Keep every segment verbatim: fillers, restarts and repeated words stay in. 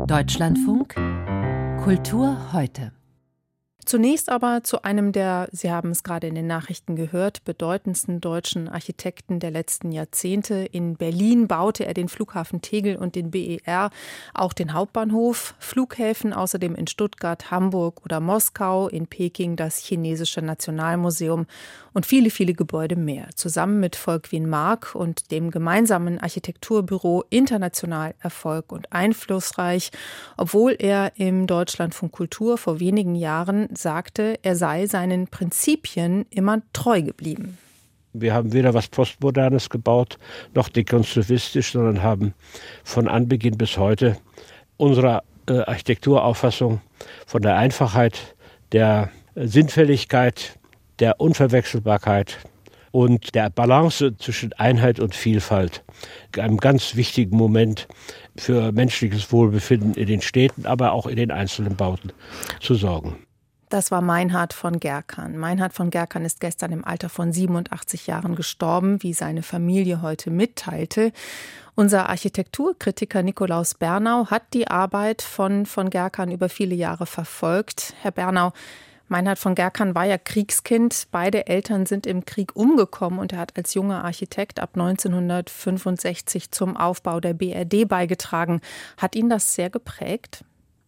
Deutschlandfunk Kultur heute. Zunächst aber zu einem der, Sie haben es gerade in den Nachrichten gehört, bedeutendsten deutschen Architekten der letzten Jahrzehnte. In Berlin baute er den Flughafen Tegel und den B E R, auch den Hauptbahnhof, Flughäfen, außerdem in Stuttgart, Hamburg oder Moskau, in Peking das Chinesische Nationalmuseum und viele, viele Gebäude mehr. Zusammen mit Volkwin Mark und dem gemeinsamen Architekturbüro international Erfolg und einflussreich, obwohl er im Deutschlandfunk Kultur vor wenigen Jahren sagte, er sei seinen Prinzipien immer treu geblieben. Wir haben weder was Postmodernes gebaut, noch dekonstruktivistisch, sondern haben von Anbeginn bis heute unserer äh, Architekturauffassung von der Einfachheit, der Sinnfälligkeit, der Unverwechselbarkeit und der Balance zwischen Einheit und Vielfalt, einem ganz wichtigen Moment für menschliches Wohlbefinden in den Städten, aber auch in den einzelnen Bauten zu sorgen. Das war Meinhard von Gerkan. Meinhard von Gerkan ist gestern im Alter von siebenundachtzig Jahren gestorben, wie seine Familie heute mitteilte. Unser Architekturkritiker Nikolaus Bernau hat die Arbeit von von Gerkan über viele Jahre verfolgt. Herr Bernau, Meinhard von Gerkan war ja Kriegskind. Beide Eltern sind im Krieg umgekommen und er hat als junger Architekt ab neunzehnhundertfünfundsechzig zum Aufbau der B R D beigetragen. Hat ihn das sehr geprägt?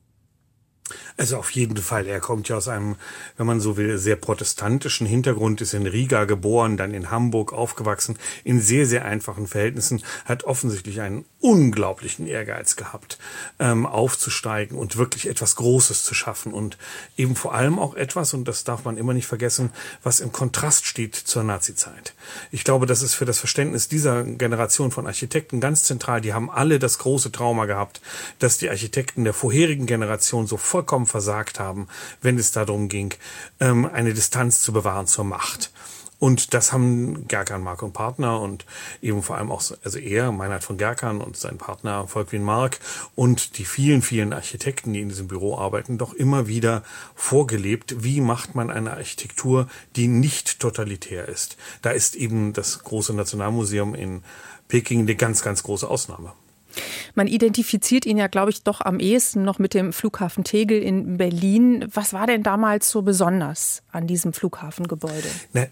Also auf jeden Fall. Er kommt ja aus einem, wenn man so will, sehr protestantischen Hintergrund, ist in Riga geboren, dann in Hamburg aufgewachsen, in sehr, sehr einfachen Verhältnissen, hat offensichtlich einen unglaublichen Ehrgeiz gehabt, ähm, aufzusteigen und wirklich etwas Großes zu schaffen und eben vor allem auch etwas, und das darf man immer nicht vergessen, was im Kontrast steht zur Nazizeit. Ich glaube, das ist für das Verständnis dieser Generation von Architekten ganz zentral. Die haben alle das große Trauma gehabt, dass die Architekten der vorherigen Generation so vollkommen versagt haben, wenn es darum ging, eine Distanz zu bewahren zur Macht. Und das haben Gerkan, Mark und Partner und eben vor allem auch, also er, Meinhard von Gerkan und sein Partner Volkwin Mark und die vielen, vielen Architekten, die in diesem Büro arbeiten, doch immer wieder vorgelebt. Wie macht man eine Architektur, die nicht totalitär ist? Da ist eben das große Nationalmuseum in Peking eine ganz, ganz große Ausnahme. Man identifiziert ihn ja, glaube ich, doch am ehesten noch mit dem Flughafen Tegel in Berlin. Was war denn damals so besonders an diesem Flughafengebäude? Ne,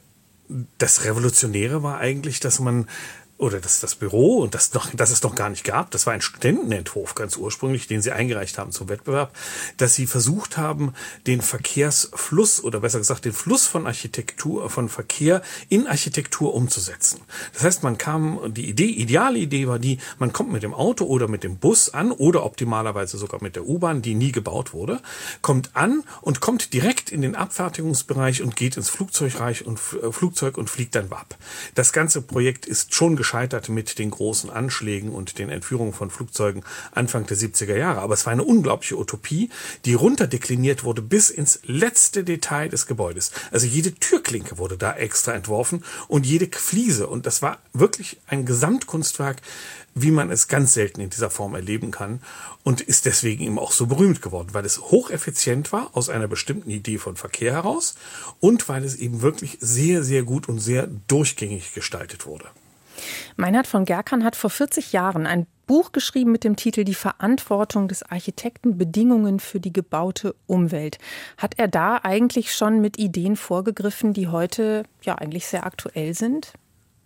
das Revolutionäre war eigentlich, dass man oder das, das Büro, und das, noch, das es noch gar nicht gab, das war ein Studentenentwurf ganz ursprünglich, den sie eingereicht haben zum Wettbewerb, dass sie versucht haben, den Verkehrsfluss oder besser gesagt den Fluss von Architektur, von Verkehr in Architektur umzusetzen. Das heißt, man kam, die Idee, ideale Idee war die, man kommt mit dem Auto oder mit dem Bus an oder optimalerweise sogar mit der U-Bahn, die nie gebaut wurde, kommt an und kommt direkt in den Abfertigungsbereich und geht ins Flugzeugreich und äh, Flugzeug und fliegt dann ab. Das ganze Projekt ist schon gescheitert mit den großen Anschlägen und den Entführungen von Flugzeugen Anfang der siebziger Jahre. Aber es war eine unglaubliche Utopie, die runterdekliniert wurde bis ins letzte Detail des Gebäudes. Also jede Türklinke wurde da extra entworfen und jede Fliese. Und das war wirklich ein Gesamtkunstwerk, wie man es ganz selten in dieser Form erleben kann und ist deswegen eben auch so berühmt geworden, weil es hocheffizient war aus einer bestimmten Idee von Verkehr heraus und weil es eben wirklich sehr, sehr gut und sehr durchgängig gestaltet wurde. Meinhard von Gerkan hat vor vierzig Jahren ein Buch geschrieben mit dem Titel Die Verantwortung des Architekten, Bedingungen für die gebaute Umwelt. Hat er da eigentlich schon mit Ideen vorgegriffen, die heute ja eigentlich sehr aktuell sind?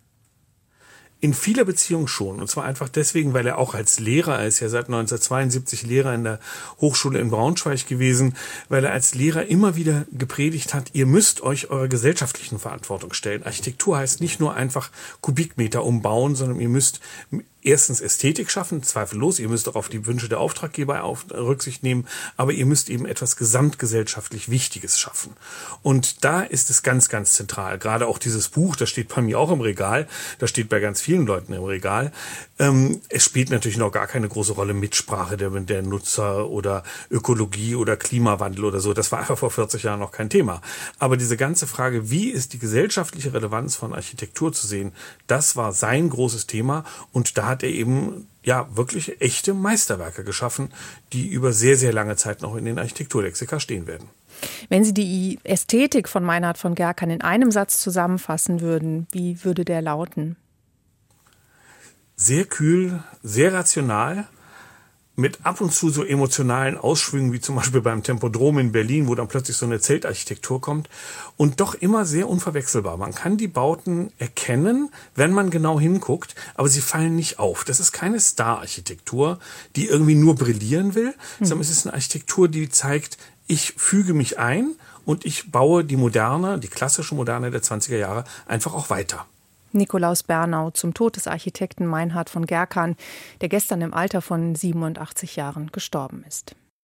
In vieler Beziehung schon. Und zwar einfach deswegen, weil er auch als Lehrer, er ist ja seit neunzehnhundertzweiundsiebzig Lehrer in der Hochschule in Braunschweig gewesen, weil er als Lehrer immer wieder gepredigt hat, ihr müsst euch eurer gesellschaftlichen Verantwortung stellen. Architektur heißt nicht nur einfach Kubikmeter umbauen, sondern ihr müsst erstens Ästhetik schaffen, zweifellos, ihr müsst auch auf die Wünsche der Auftraggeber auf Rücksicht nehmen, aber ihr müsst eben etwas gesamtgesellschaftlich Wichtiges schaffen. Und da ist es ganz, ganz zentral. Gerade auch dieses Buch, das steht bei mir auch im Regal, das steht bei ganz vielen Leuten im Regal. Ähm, es spielt natürlich noch gar keine große Rolle Mitsprache der, der Nutzer oder Ökologie oder Klimawandel oder so. Das war einfach vor vierzig Jahren noch kein Thema. Aber diese ganze Frage, wie ist die gesellschaftliche Relevanz von Architektur zu sehen, das war sein großes Thema und da hat er eben ja wirklich echte Meisterwerke geschaffen, die über sehr, sehr lange Zeit noch in den Architekturlexika stehen werden. Wenn Sie die Ästhetik von Meinhard von Gerkan in einem Satz zusammenfassen würden, wie würde der lauten? Sehr kühl, sehr rational, mit ab und zu so emotionalen Ausschwüngen, wie zum Beispiel beim Tempodrom in Berlin, wo dann plötzlich so eine Zeltarchitektur kommt und doch immer sehr unverwechselbar. Man kann die Bauten erkennen, wenn man genau hinguckt, aber sie fallen nicht auf. Das ist keine Star-Architektur, die irgendwie nur brillieren will, hm. sondern es ist eine Architektur, die zeigt, ich füge mich ein und ich baue die Moderne, die klassische Moderne der zwanziger Jahre einfach auch weiter. Nikolaus Bernau zum Tod des Architekten Meinhard von Gerkan, der gestern im Alter von siebenundachtzig Jahren gestorben ist.